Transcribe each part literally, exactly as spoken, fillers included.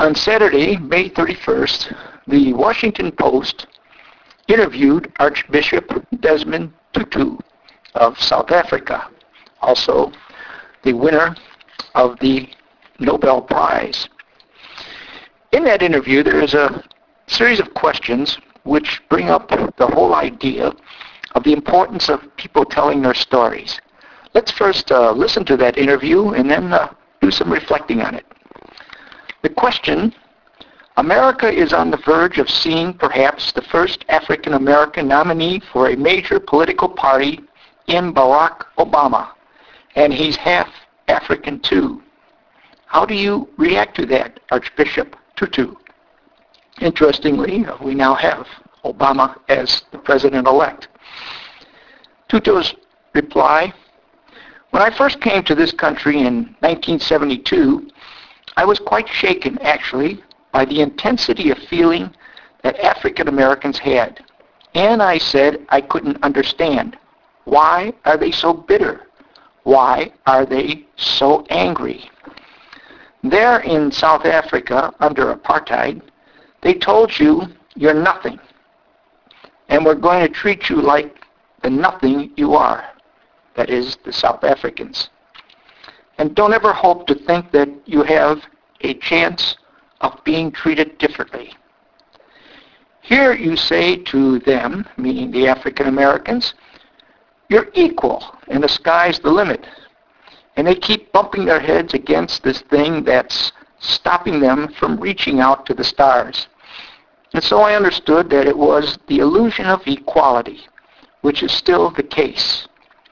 On Saturday, May thirty-first, the Washington Post interviewed Archbishop Desmond Tutu of South Africa, also the winner of the Nobel Prize. In that interview, there is a series of questions which bring up the whole idea of the importance of people telling their stories. Let's first uh, listen to that interview and then uh, do some reflecting on it. The question: America is on the verge of seeing perhaps the first African American nominee for a major political party in Barack Obama, and he's half African too. How do you react to that, Archbishop Tutu? Interestingly, we now have Obama as the president-elect. Tutu's reply: when I first came to this country in nineteen seventy-two, I was quite shaken, actually, by the intensity of feeling that African Americans had. And I said I couldn't understand. Why are they so bitter? Why are they so angry? There in South Africa, under apartheid, they told you you're nothing, and we're going to treat you like the nothing you are. That is, the South Africans. And don't ever hope to think that you have a chance of being treated differently. Here you say to them, meaning the African Americans, you're equal and the sky's the limit. And they keep bumping their heads against this thing that's stopping them from reaching out to the stars. And so I understood that it was the illusion of equality, which is still the case.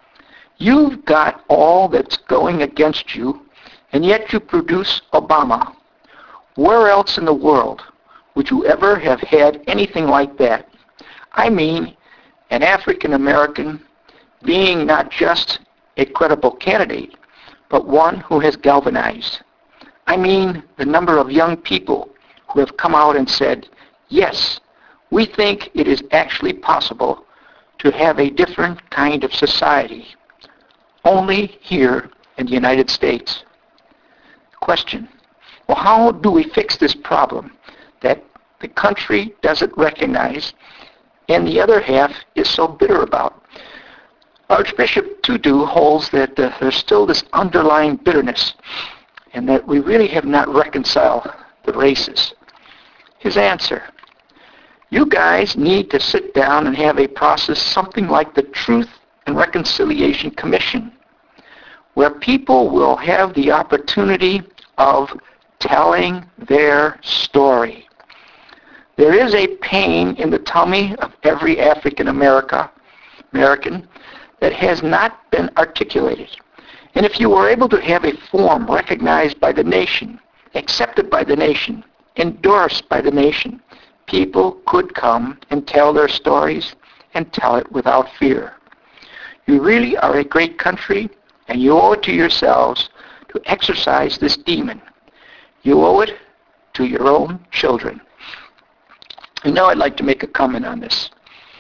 You've got all that's going against you, and yet you produce Obama. Where else in the world would you ever have had anything like that? I mean, an African American being not just a credible candidate, but one who has galvanized. I mean, the number of young people who have come out and said, yes, we think it is actually possible to have a different kind of society, only here in the United States. Question: well, how do we fix this problem that the country doesn't recognize and the other half is so bitter about? Archbishop Tutu holds that uh, there's still this underlying bitterness and that we really have not reconciled the races. His answer: you guys need to sit down and have a process something like the Truth and Reconciliation Commission, where people will have the opportunity of telling their story. There is a pain in the tummy of every African America, American that has not been articulated. And if you were able to have a form recognized by the nation, accepted by the nation, endorsed by the nation, people could come and tell their stories and tell it without fear. You really are a great country, and you owe it to yourselves to exercise this demon. You owe it to your own children. And now I'd like to make a comment on this.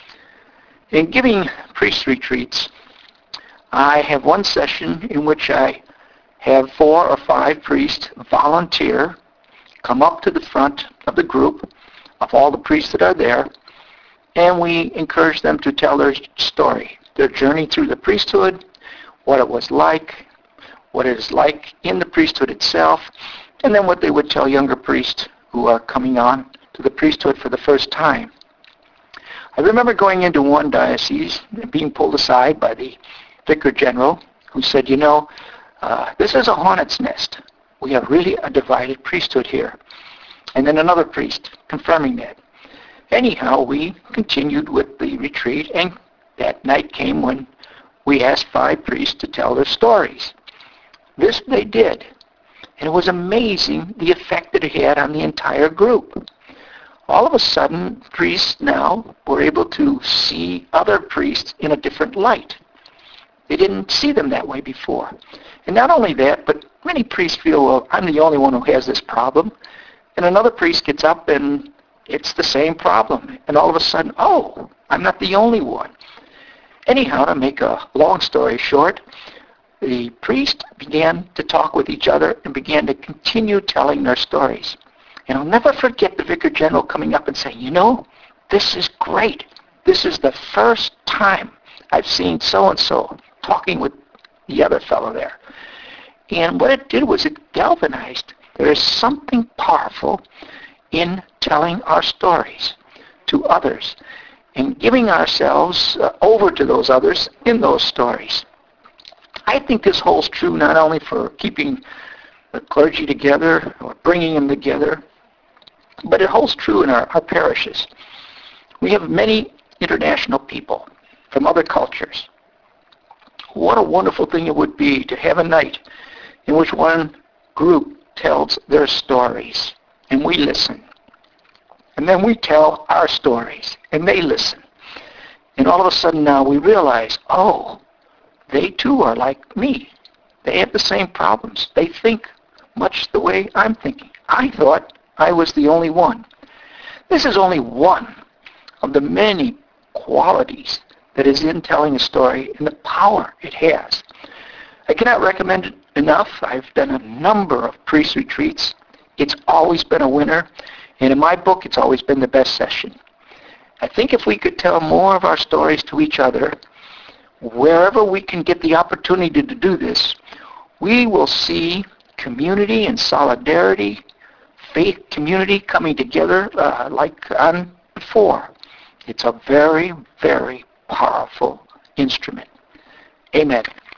In giving priest retreats, I have one session in which I have four or five priests volunteer, come up to the front of the group of all the priests that are there, and we encourage them to tell their story, their journey through the priesthood, what it was like, what it is like in the priesthood itself, and then what they would tell younger priests who are coming on to the priesthood for the first time. I remember going into one diocese and being pulled aside by the vicar general, who said, you know, uh, this is a hornet's nest. We have really a divided priesthood here. And then another priest confirming that. Anyhow, we continued with the retreat, and that night came when we asked five priests to tell their stories. This they did, and it was amazing the effect that it had on the entire group. All of a sudden, priests now were able to see other priests in a different light. They didn't see them that way before. And not only that, but many priests feel, well, I'm the only one who has this problem. And another priest gets up and it's the same problem. And all of a sudden, oh, I'm not the only one. Anyhow, to make a long story short, the priests began to talk with each other and began to continue telling their stories. And I'll never forget the Vicar General coming up and saying, you know, this is great. This is the first time I've seen so-and-so talking with the other fellow there. And what it did was it galvanized. There is something powerful in telling our stories to others and giving ourselves uh, over to those others in those stories. I think this holds true not only for keeping the clergy together or bringing them together, but it holds true in our, our parishes. We have many international people from other cultures. What a wonderful thing it would be to have a night in which one group tells their stories and we listen. And then we tell our stories and they listen. And all of a sudden now we realize, oh, they too are like me. They have the same problems. They think much the way I'm thinking. I thought I was the only one. This is only one of the many qualities that is in telling a story and the power it has. I cannot recommend it enough. I've done a number of priest retreats. It's always been a winner. And in my book, it's always been the best session. I think if we could tell more of our stories to each other, wherever we can get the opportunity to do this, we will see community and solidarity, faith community coming together uh, like on before. It's a very, very powerful instrument. Amen.